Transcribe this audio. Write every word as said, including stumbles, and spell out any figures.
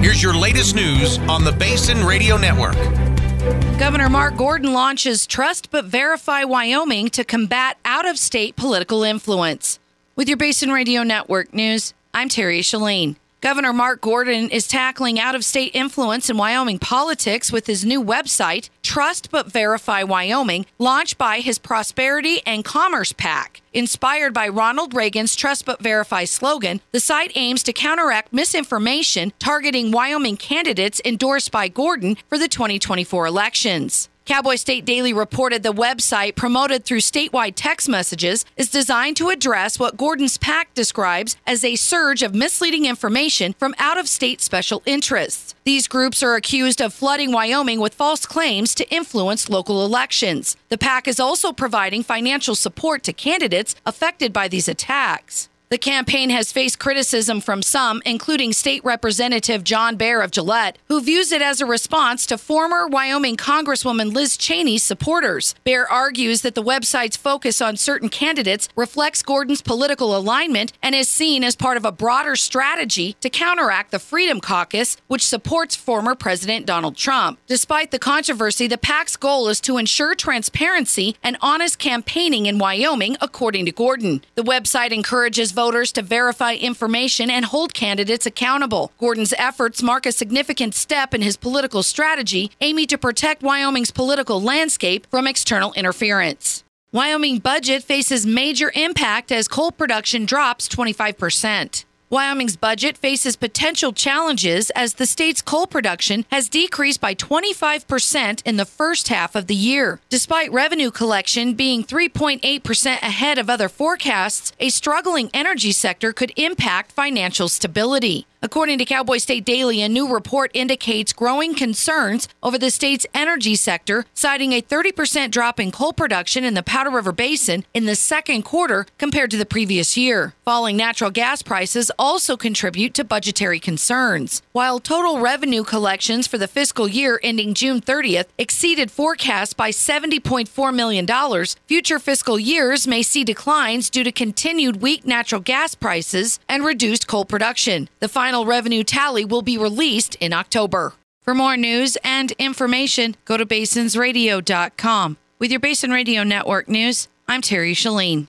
Here's your latest news on the Basin Radio Network. Governor Mark Gordon launches Trust But Verify Wyoming to combat out-of-state political influence. With your Basin Radio Network news, I'm Terry Shalane. Governor Mark Gordon is tackling out-of-state influence in Wyoming politics with his new website, Trust But Verify Wyoming, launched by his Prosperity and Commerce PAC. Inspired by Ronald Reagan's Trust But Verify slogan, the site aims to counteract misinformation targeting Wyoming candidates endorsed by Gordon for the twenty twenty-four elections. Cowboy State Daily reported the website, promoted through statewide text messages, is designed to address what Gordon's PAC describes as a surge of misleading information from out-of-state special interests. These groups are accused of flooding Wyoming with false claims to influence local elections. The PAC is also providing financial support to candidates affected by these attacks. The campaign has faced criticism from some, including State Representative John Baer of Gillette, who views it as a response to former Wyoming Congresswoman Liz Cheney's supporters. Baer argues that the website's focus on certain candidates reflects Gordon's political alignment and is seen as part of a broader strategy to counteract the Freedom Caucus, which supports former President Donald Trump. Despite the controversy, the PAC's goal is to ensure transparency and honest campaigning in Wyoming, according to Gordon. The website encourages voters voters to verify information and hold candidates accountable. Gordon's efforts mark a significant step in his political strategy, aiming to protect Wyoming's political landscape from external interference. Wyoming budget faces major impact as coal production drops twenty-five percent. Wyoming's budget faces potential challenges as the state's coal production has decreased by twenty-five percent in the first half of the year. Despite revenue collection being three point eight percent ahead of other forecasts, a struggling energy sector could impact financial stability. According to Cowboy State Daily, a new report indicates growing concerns over the state's energy sector, citing a thirty percent drop in coal production in the Powder River Basin in the second quarter compared to the previous year. Falling natural gas prices also contribute to budgetary concerns. While total revenue collections for the fiscal year ending June thirtieth exceeded forecasts by seventy point four million dollars, future fiscal years may see declines due to continued weak natural gas prices and reduced coal production. The final revenue tally will be released in October. For more news and information, go to basins radio dot com. With your Basin Radio Network news, I'm Terry Shalane.